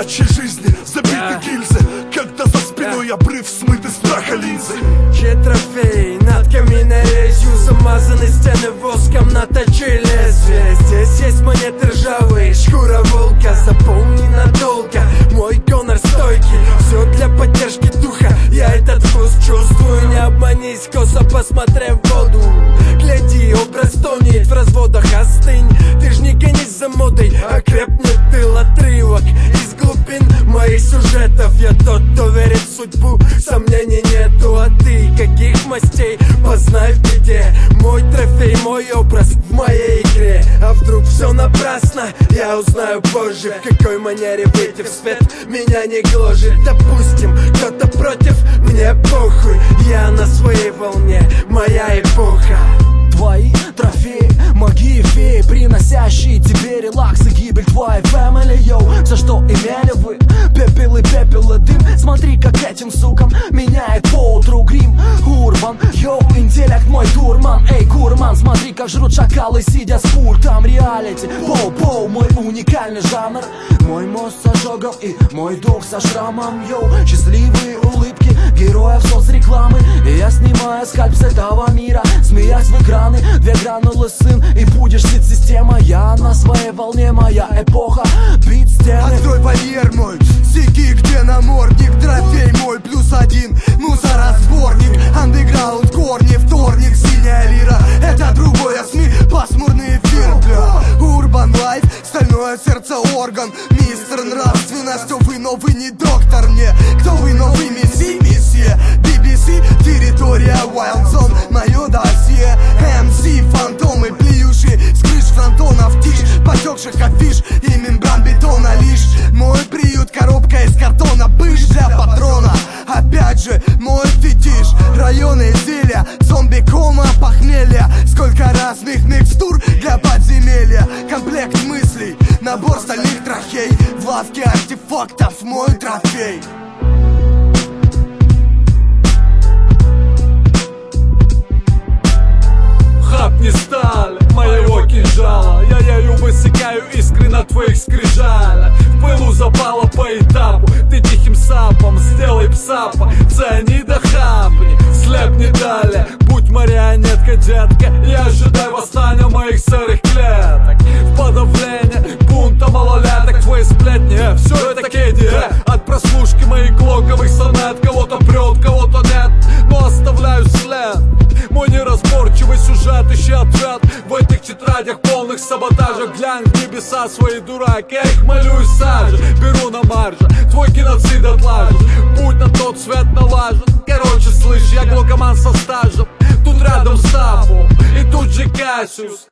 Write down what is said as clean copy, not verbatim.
собачьей жизни забиты гильзы, когда за спиной обрыв смыт из праха линзы. Трофей над каминорезью, замазаны стены воском, наточи лезвие. Здесь есть монеты ржавые, шкура волка, запомни надолго. Мой гонор стойкий, все для поддержки духа. Я этот вкус чувствую, не обманись, косо посмотрев в воду. Гляди, образ тонет в разводах, остынь. Ты ж не гонись за модой, окрепнет тыл, отрывок из глубин моих сюжетов. Я тот, кто верит в судьбу, сомнений нету. А ты каких мастей? Познай в беде. Мой трофей, мой образ в моей игре. А вдруг все напрасно? Я узнаю позже, в какой манере выйти в свет меня не гложет. Допустим, кто-то против, мне похуй. Я на своей волне, моя эпоха. Твои трофеи, маги и феи, приносящие тебе релакс и гибель твоей family, йоу. Все, что имели вы, пепел и дым. Смотри, как этим сукам меняет поутру грим. Урбан, йоу, интеллект мой дурман. Эй, гурман, смотри, как жрут шакалы, сидя с пультом. Реалити, поу-поу, мой уникальный жанр. Мой мост с ожогом и мой дух со шрамом, йоу. Счастливые улыбки героев соцрекламы. И я снимаю скальп с этого мира, смеясь в экраны. 2 гранулы, сын, и будешь сид-система. Я на своей волне, моя эпоха. Бит стены. Открой вольер мой, сиги, где намордник. Трофей мой +1, ну за разборник. Андеграунд, корни, вторник, синяя лира. Это другое СМИ, пасмурный эфир, бля. Урбан лайф, стальное сердце орган. Мистер нравственность, вы, но вы не доктор мне. Кто вы, но вы месье. BBC, территория Wild Zone, мое досье. MC, фантомы, плюющие с крыш фронтонов, тишь, потекших афиш и мембран бетона лишь. Мой приют, коробка из картона, пыш для патрона. Опять же, мой фетиш, районы изделия, зомби-кома, похмелья. Сколько разных микстур для подземелья. Комплект мыслей, набор стальных трахей. В лавке артефактов мой трофей. Хапни сталь моего кинжала, я ею высекаю искры на твоих скрижалях. В пылу запала по этапу, ты тихим сапом сделай псапа. Цианида хапни, слепни далее, будь марионетка, детка. И ожидай восстания моих сырых клеток. В подавление бунта малолеток, твои сплетни, все это кеди. От прослушки моих глоковых сонет, кого-то прет, кого-то нет, но оставляю след. Мой неразборчивый сюжет, ищи ответ в этих тетрадях полных саботажа. Глянь в небеса, свои дураки, я их молюсь сажа. Беру на марже, твой геноцид отлажен. Путь на тот свет налажен. Короче, слышь, я глокоман со стажем. Тут рядом с Сапом, и тут же Кассиус.